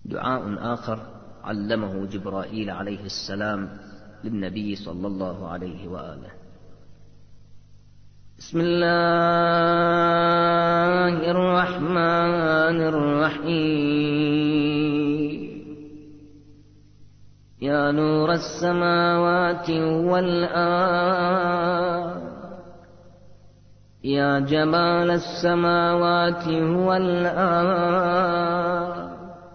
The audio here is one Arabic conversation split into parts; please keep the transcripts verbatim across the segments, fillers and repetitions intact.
دعاء آخر علمه جبرائيل عليه السلام للنبي صلى الله عليه وآله: بسم الله الرحمن الرحيم. يا نور السماوات والأرض، يا جمال السماوات والأرض،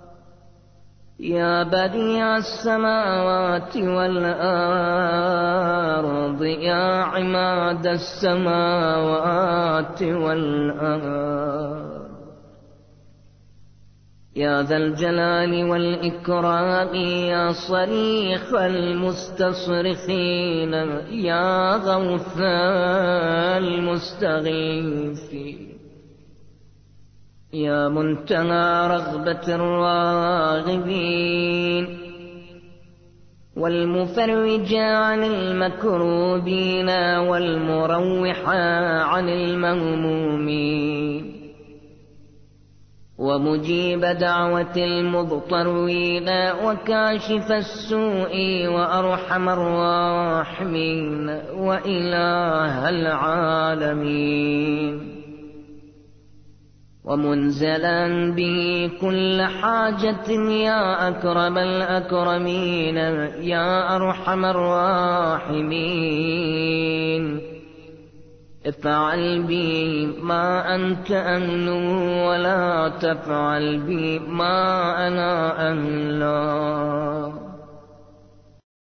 يا بديع السماوات والأرض، يا عماد السماوات والأرض، يا ذا الجلال والإكرام، يا صريخ المستصرخين، يا غوث المستغيثين، يا منتهى رغبة الراغبين، والمفرج عن المكروبين، والمروح عن المهمومين، ومجيب دعوة المضطرين، وكاشف السوء، وأرحم الراحمين، وإله العالمين، ومنزلا به كل حاجة، يا أكرم الأكرمين، يا أرحم الراحمين. افعل بي ما أنت أهل، ولا تفعل بي ما أنا أهل.